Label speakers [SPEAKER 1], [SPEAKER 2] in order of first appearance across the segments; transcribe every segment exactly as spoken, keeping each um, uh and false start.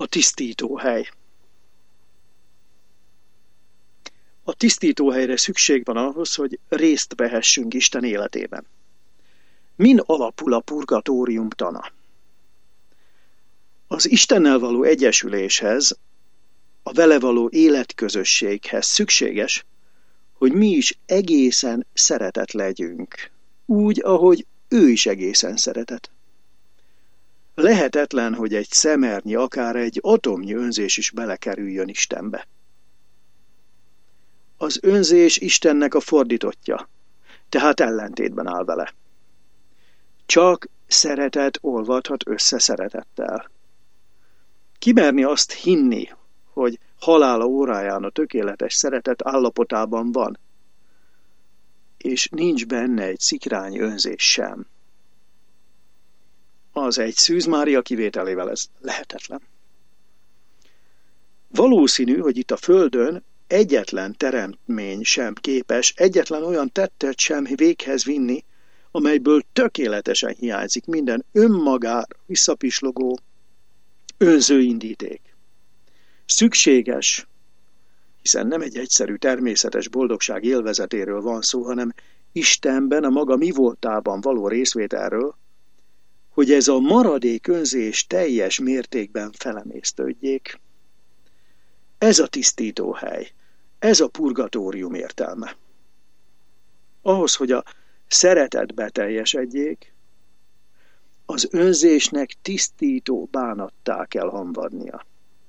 [SPEAKER 1] A tisztítóhely. A tisztítóhelyre szükség van ahhoz, hogy részt vehessünk Isten életében. Min alapul a purgatórium tana? Az Istennel való egyesüléshez, a vele való életközösséghez szükséges, hogy mi is egészen szeretet legyünk, úgy, ahogy ő is egészen szeretet. Lehetetlen, hogy egy szemernyi, akár egy atomnyi önzés is belekerüljön Istenbe. Az önzés Istennek a fordítottja, tehát ellentétben áll vele. Csak szeretet olvadhat össze szeretettel. Kimerni azt hinni, hogy halála óráján a tökéletes szeretet állapotában van, és nincs benne egy szikrányi önzés sem. Az egy Szűz Mária kivételével ez lehetetlen. Valószínű, hogy itt a Földön egyetlen teremtmény sem képes, egyetlen olyan tettet sem véghez vinni, amelyből tökéletesen hiányzik minden önmagára visszapislogó önző indíték. Szükséges, hiszen nem egy egyszerű természetes boldogság élvezetéről van szó, hanem Istenben, a maga mi voltában való részvételről, hogy ez a maradék önzés teljes mértékben felemésztődjék. Ez a tisztítóhely, ez a purgatórium értelme. Ahhoz, hogy a szeretet beteljesedjék, az önzésnek tisztító bánattá kell hamvadnia.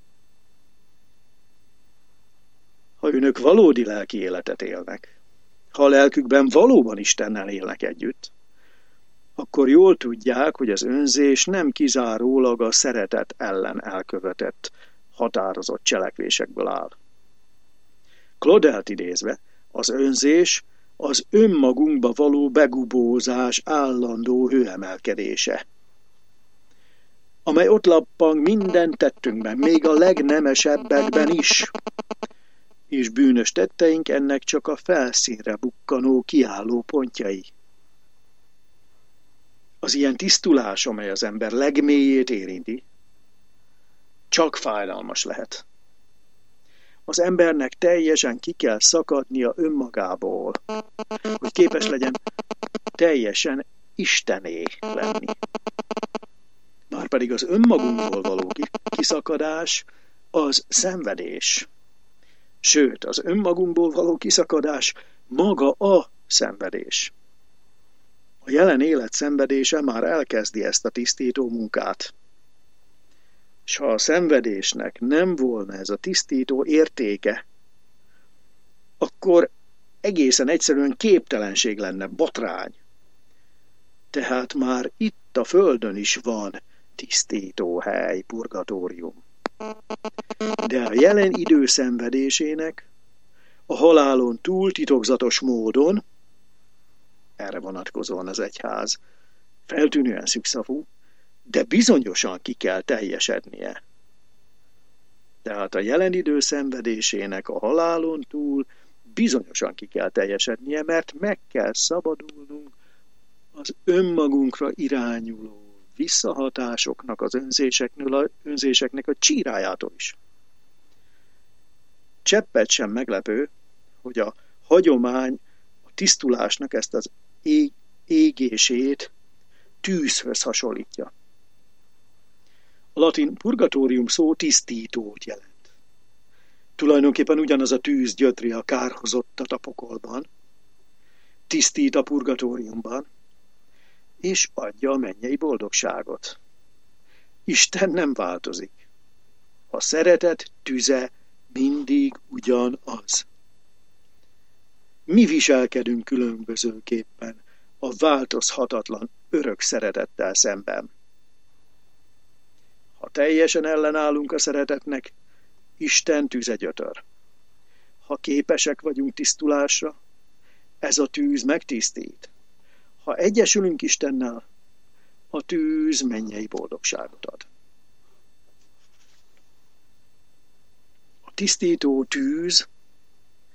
[SPEAKER 1] Ha önök valódi lelki életet élnek, ha a lelkükben valóban Istennel élnek együtt, akkor jól tudják, hogy az önzés nem kizárólag a szeretet ellen elkövetett, határozott cselekvésekből áll. Claudelt idézve, az önzés az önmagunkba való begubózás állandó hőemelkedése, amely ott lappang minden tettünkben, még a legnemesebbekben is, és bűnös tetteink ennek csak a felszínre bukkanó kiálló pontjai. Az ilyen tisztulás, amely az ember legmélyét érinti, csak fájdalmas lehet. Az embernek teljesen ki kell szakadnia önmagából, hogy képes legyen teljesen Istené lenni. Márpedig az önmagunkból való kiszakadás az szenvedés. Sőt, az önmagunkból való kiszakadás maga a szenvedés. A jelen élet szenvedése már elkezdi ezt a tisztító munkát. És ha a szenvedésnek nem volna ez a tisztító értéke, akkor egészen egyszerűen képtelenség lenne, botrány. Tehát már itt a Földön is van tisztítóhely, purgatórium. De a jelen idő szenvedésének a halálon túl titokzatos módon, erre vonatkozóan az egyház feltűnően szükszavú, de bizonyosan ki kell teljesednie. Tehát a jelen idő szenvedésének a halálon túl bizonyosan ki kell teljesednie, mert meg kell szabadulnunk az önmagunkra irányuló visszahatásoknak, az önzéseknek, a, önzéseknek a csírájától is. Cseppet sem meglepő, hogy a hagyomány a tisztulásnak ezt az ég, égését tűzhöz hasonlítja. A latin purgatórium szó tisztítót jelent. Tulajdonképpen ugyanaz a tűz gyötri a kárhozottat a pokolban, tisztít a purgatóriumban, és adja a mennyei boldogságot. Isten nem változik. A szeretet tüze mindig ugyanaz. Mi viselkedünk különbözőképpen a változhatatlan örök szeretettel szemben. Ha teljesen ellenállunk a szeretetnek, Isten tüze gyötör. Ha képesek vagyunk tisztulásra, ez a tűz megtisztít. Ha egyesülünk Istennel, a tűz mennyei boldogságot ad. A tisztító tűz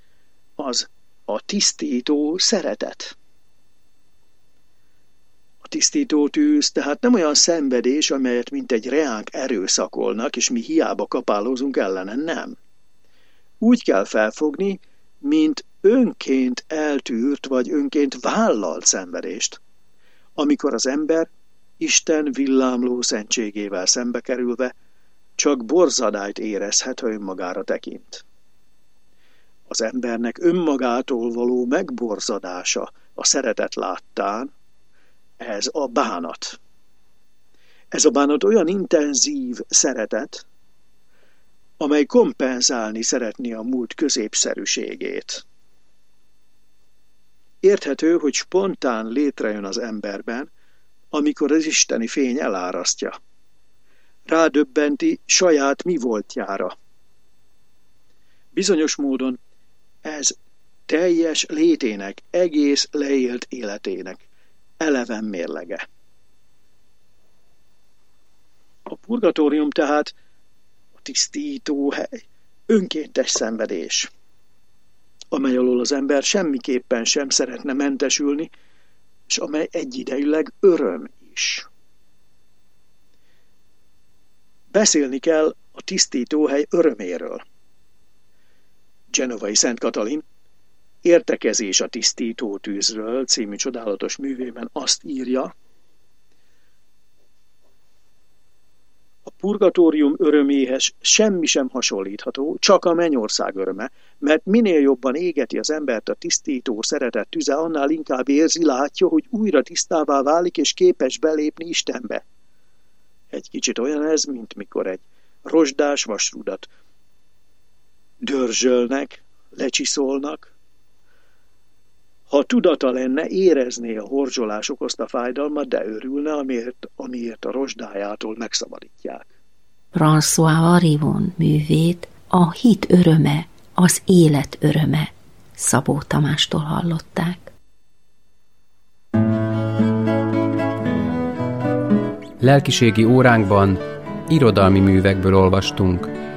[SPEAKER 1] az a tisztító szeretet. A tisztító tűz tehát nem olyan szenvedés, amelyet mintegy reánk erőszakolnak, és mi hiába kapálózunk ellene, nem. Úgy kell felfogni, mint önként eltűrt vagy önként vállalt szenvedést, amikor az ember Isten villámló szentségével szembe kerülve csak borzadályt érezhet, ha önmagára tekint. Az embernek önmagától való megborzadása a szeretet láttán, ez a bánat. Ez a bánat olyan intenzív szeretet, amely kompenzálni szeretné a múlt középszerűségét. Érthető, hogy spontán létrejön az emberben, amikor az isteni fény elárasztja. Rádöbbenti saját mi voltjára. Bizonyos módon ez teljes létének, egész leélt életének eleven mérlege. A purgatórium tehát a tisztító hely, önkéntes szenvedés, amely alól az ember semmiképpen sem szeretne mentesülni, és amely egyidejűleg öröm is. Beszélni kell a tisztítóhely öröméről. Genovai Szent Katalin Értekezés a tisztító tűzről című csodálatos művében azt írja, a purgatórium öröméhez semmi sem hasonlítható, csak a mennyország öröme, mert minél jobban égeti az embert a tisztító szeretet tüze, annál inkább érzi, látja, hogy újra tisztává válik és képes belépni Istenbe. Egy kicsit olyan ez, mint mikor egy rozsdás vasrudat dörzsölnek, lecsiszolnak. Ha tudata lenne, érezné a horzsolás okozta fájdalmat, de örülne, amiért, amiért a rozsdájától megszabadítják.
[SPEAKER 2] François Harrivon művét a hit öröme, az élet öröme Szabó Tamástól hallották.
[SPEAKER 3] Lelkiségi óránkban irodalmi művekből olvastunk.